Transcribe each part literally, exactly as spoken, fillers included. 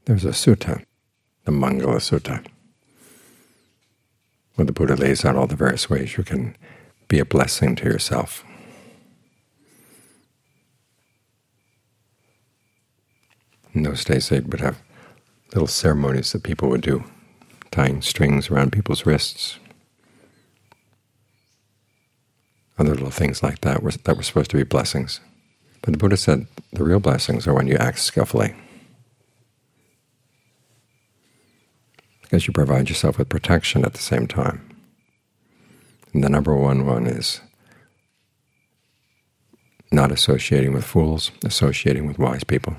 There's a sutta, the Mangala Sutta, where the Buddha lays out all the various ways you can be a blessing to yourself. In those days they would have little ceremonies that people would do, tying strings around people's wrists, other little things like that were, that were supposed to be blessings. But the Buddha said the real blessings are when you act skillfully, because you provide yourself with protection at the same time. And the number one one is not associating with fools, associating with wise people.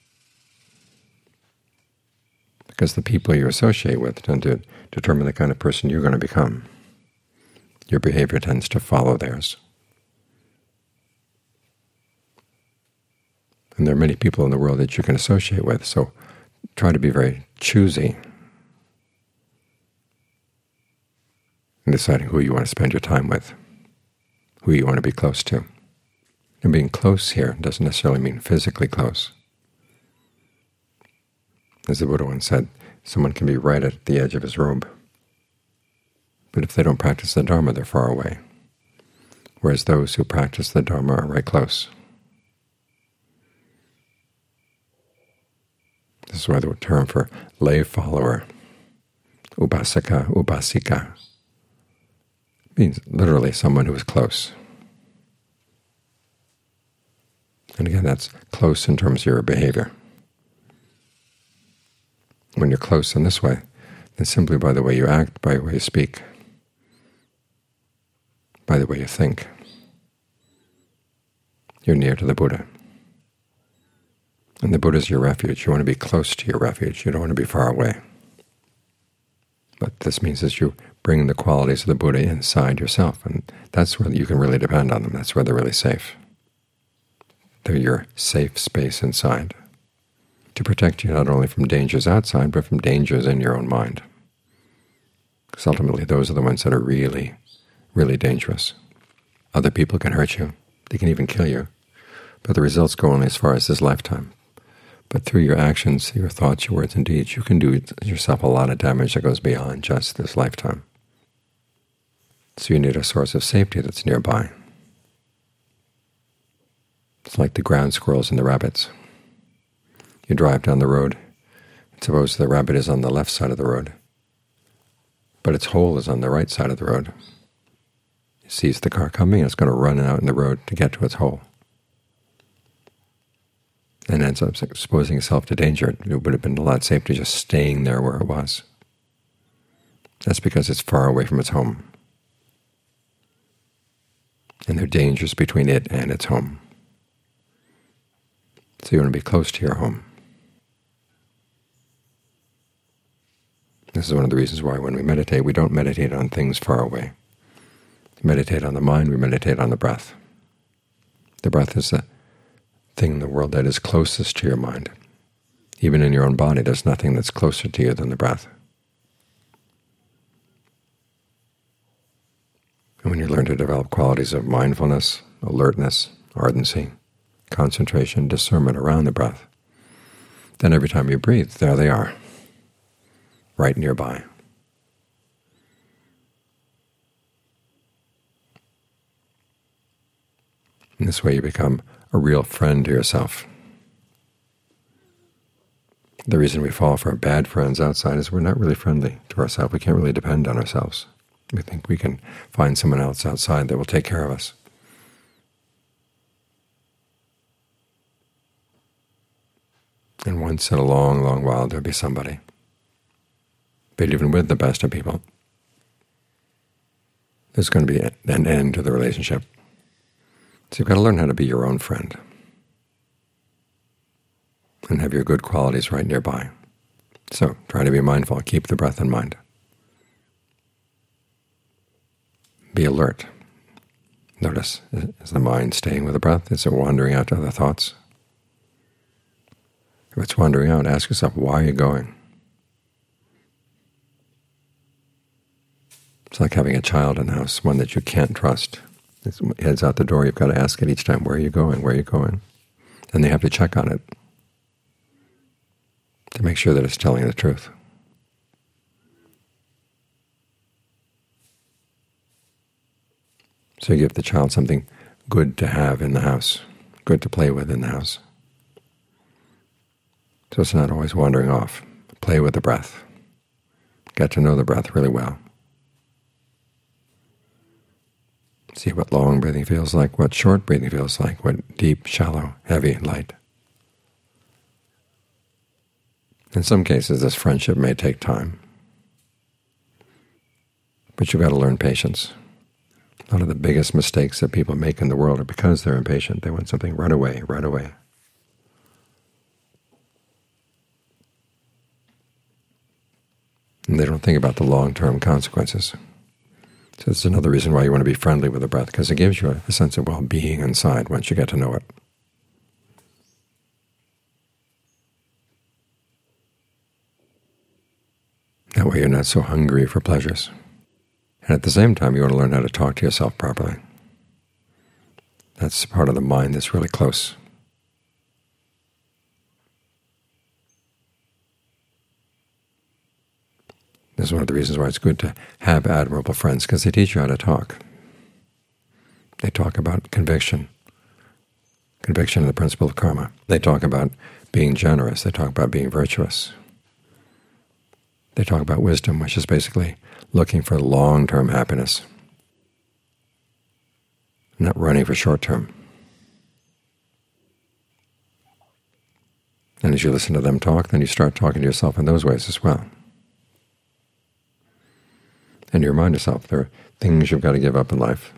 Because the people you associate with tend to determine the kind of person you're going to become. Your behavior tends to follow theirs. And there are many people in the world that you can associate with, so try to be very choosy in deciding who you want to spend your time with, who you want to be close to. And being close here doesn't necessarily mean physically close. As the Buddha once said, someone can be right at the edge of his robe, but if they don't practice the Dharma, they're far away, whereas those who practice the Dharma are right close. This is why the term for lay follower, upasaka, upasika, means literally someone who is close. And again, that's close in terms of your behavior. When you're close in this way, then simply by the way you act, by the way you speak, by the way you think, you're near to the Buddha. And the Buddha is your refuge. You want to be close to your refuge. You don't want to be far away. But this means that you bring the qualities of the Buddha inside yourself, and that's where you can really depend on them. That's where they're really safe. They're your safe space inside, to protect you not only from dangers outside, but from dangers in your own mind. Because ultimately those are the ones that are really, really dangerous. Other people can hurt you. They can even kill you. But the results go only as far as this lifetime. But through your actions, your thoughts, your words and deeds, you can do yourself a lot of damage that goes beyond just this lifetime. So you need a source of safety that's nearby. It's like the ground squirrels and the rabbits. You drive down the road, and suppose the rabbit is on the left side of the road, but its hole is on the right side of the road. It sees the car coming, and it's going to run out in the road to get to its hole, and ends up exposing itself to danger. It would have been a lot safer just staying there where it was. That's because it's far away from its home, and there are dangers between it and its home. So you want to be close to your home. This is one of the reasons why when we meditate, we don't meditate on things far away. We meditate on the mind, we meditate on the breath. The breath is the thing in the world that is closest to your mind. Even in your own body, there's nothing that's closer to you than the breath. And when you learn to develop qualities of mindfulness, alertness, ardency, concentration, discernment around the breath, then every time you breathe, there they are, right nearby. In this way you become a real friend to yourself. The reason we fall for bad friends outside is we're not really friendly to ourselves. We can't really depend on ourselves. We think we can find someone else outside that will take care of us. And once in a long, long while there'll be somebody. But even with the best of people, there's going to be an end to the relationship. So you've got to learn how to be your own friend and have your good qualities right nearby. So try to be mindful. Keep the breath in mind. Be alert. Notice, is the mind staying with the breath? Is it wandering out to other thoughts? If it's wandering out, ask yourself, why are you going? It's like having a child in the house, one that you can't trust. It heads out the door, you've got to ask it each time, where are you going, where are you going? And they have to check on it. to make sure that it's telling the truth. So you give the child something good to have in the house, good to play with in the house. So it's not always wandering off. Play with the breath. Get to know the breath really well. See what long breathing feels like, what short breathing feels like, what deep, shallow, heavy, light. In some cases, this friendship may take time, but you've got to learn patience. A lot of the biggest mistakes that people make in the world are because they're impatient. They want something right away, right away. And they don't think about the long-term consequences. So it's another reason why you want to be friendly with the breath, because it gives you a sense of well-being inside once you get to know it. That way you're not so hungry for pleasures. And at the same time, you want to learn how to talk to yourself properly. That's part of the mind that's really close. This is one of the reasons why it's good to have admirable friends, because they teach you how to talk. They talk about conviction, conviction of the principle of karma. They talk about being generous. They talk about being virtuous. They talk about wisdom, which is basically looking for long-term happiness, not running for short-term. And as you listen to them talk, then you start talking to yourself in those ways as well. And you remind yourself there are things you've got to give up in life.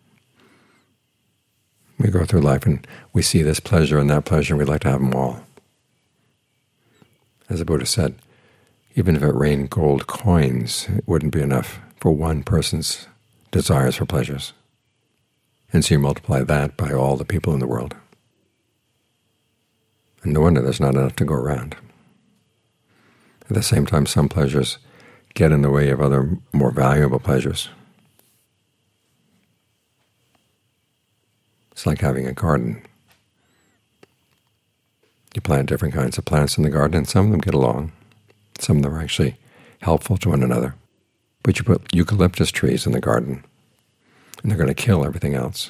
We go through life and we see this pleasure and that pleasure, and we'd like to have them all. As the Buddha said, even if it rained gold coins, it wouldn't be enough for one person's desires for pleasures. And so you multiply that by all the people in the world. And no wonder there's not enough to go around. At the same time, some pleasures get in the way of other more valuable pleasures. It's like having a garden. You plant different kinds of plants in the garden, and some of them get along. Some of them are actually helpful to one another. But you put eucalyptus trees in the garden, and they're going to kill everything else.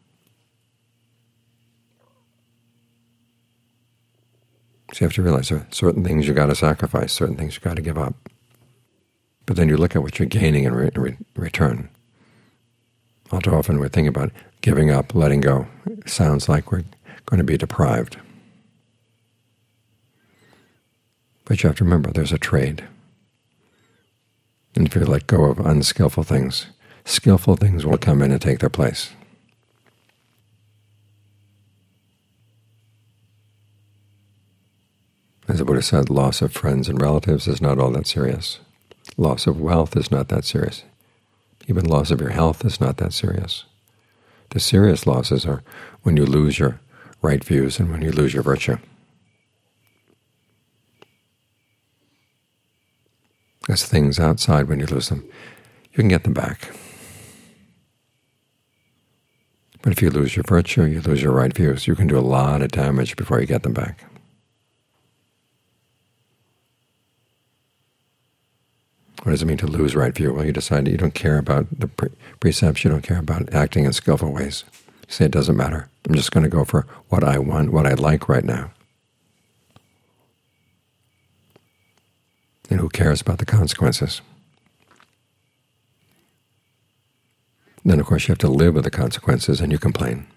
So you have to realize there are certain things you've got to sacrifice, certain things you've got to give up. But then you look at what you're gaining in re re return. All too often we're thinking about giving up, letting go. It sounds like we're going to be deprived. But you have to remember there's a trade. And if you let go of unskillful things, skillful things will come in and take their place. As the Buddha said, loss of friends and relatives is not all that serious. Loss of wealth is not that serious. Even loss of your health is not that serious. The serious losses are when you lose your right views and when you lose your virtue. As things outside, when you lose them, you can get them back. But if you lose your virtue, you lose your right views, you can do a lot of damage before you get them back. What does it mean to lose right view? Well, you decide that you don't care about the pre precepts, you don't care about acting in skillful ways. You say it doesn't matter. I'm just going to go for what I want, what I like right now. And who cares about the consequences? Then, of course, you have to live with the consequences, and you complain.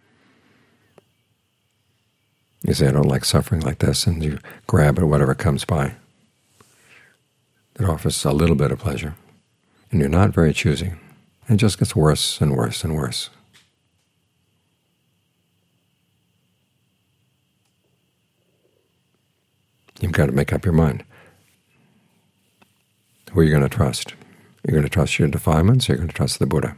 You say, I don't like suffering like this, and you grab at whatever comes by that offers a little bit of pleasure, and you're not very choosy. It just gets worse and worse and worse. You've got to make up your mind. Who are you going to trust? You're going to trust your defilements, or you're going to trust the Buddha?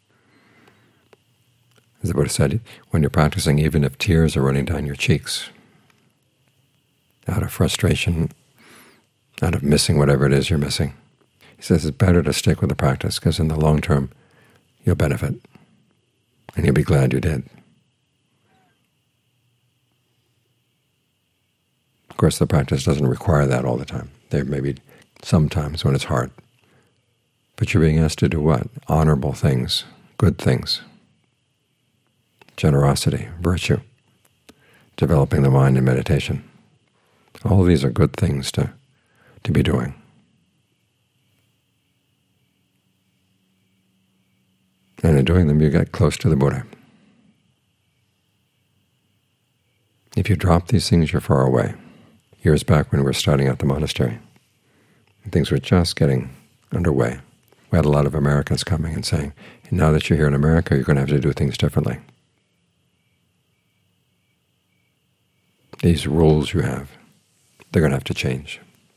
As the Buddha said, when you're practicing, even if tears are running down your cheeks, out of frustration, out of missing whatever it is you're missing, he says it's better to stick with the practice, because in the long term you'll benefit, and you'll be glad you did. Of course, the practice doesn't require that all the time. There may be some times when it's hard. But you're being asked to do what? Honorable things, good things, generosity, virtue, developing the mind in meditation. All of these are good things to, to be doing. And in doing them, you get close to the Buddha. If you drop these things, you're far away. Years back when we were starting out the monastery, things were just getting underway. We had a lot of Americans coming and saying, now that you're here in America, you're going to have to do things differently. These rules you have, they're going to have to change.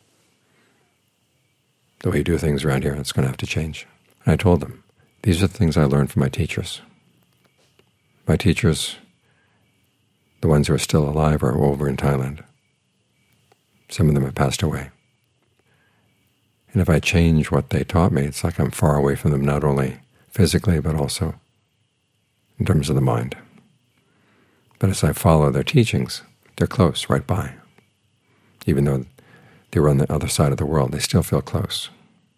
The way you do things around here, it's going to have to change. And I told them, these are the things I learned from my teachers. My teachers, the ones who are still alive, are over in Thailand. Some of them have passed away. And if I change what they taught me, it's like I'm far away from them, not only physically, but also in terms of the mind. But as I follow their teachings, they're close, right by. Even though they were on the other side of the world, they still feel close.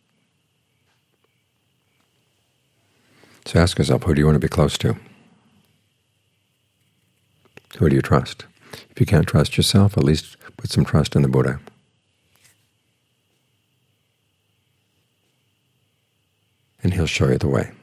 So ask yourself, who do you want to be close to? Who do you trust? If you can't trust yourself, at least put some trust in the Buddha. And he'll show you the way.